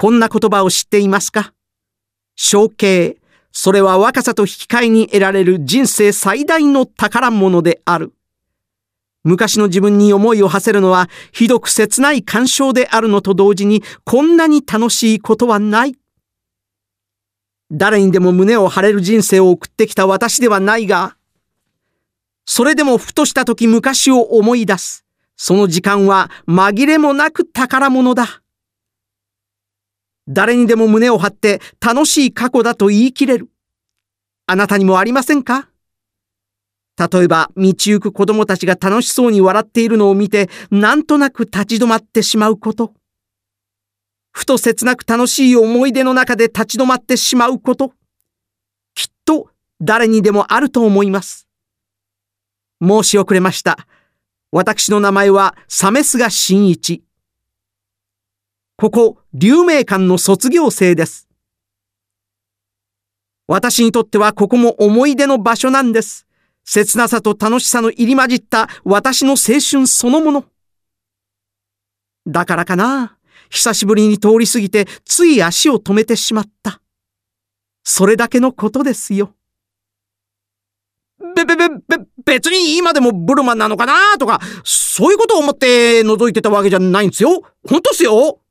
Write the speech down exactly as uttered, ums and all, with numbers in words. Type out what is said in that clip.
こんな言葉を知っていますか？承継、それは若さと引き換えに得られる人生最大の宝物である。昔の自分に思いを馳せるのはひどく切ない感傷であるのと同時に、こんなに楽しいことはない。誰にでも胸を張れる人生を送ってきた私ではないが、それでもふとした時昔を思い出す。その時間は紛れもなく宝物だ。誰にでも胸を張って楽しい過去だと言い切れる。あなたにもありませんか？例えば道行く子供たちが楽しそうに笑っているのを見て、なんとなく立ち止まってしまうこと。ふと切なく楽しい思い出の中で立ち止まってしまうこと。きっと誰にでもあると思います。申し遅れました。私の名前は鮫須賀真一。ここ立命館の卒業生です。私にとってはここも思い出の場所なんです。切なさと楽しさの入り混じった私の青春そのもの。だからかな、久しぶりに通り過ぎてつい足を止めてしまった。それだけのことですよ。べべべべ別に今でもブルマンなのかなとか、そういうことを思って覗いてたわけじゃないんですよ。本当っすよ。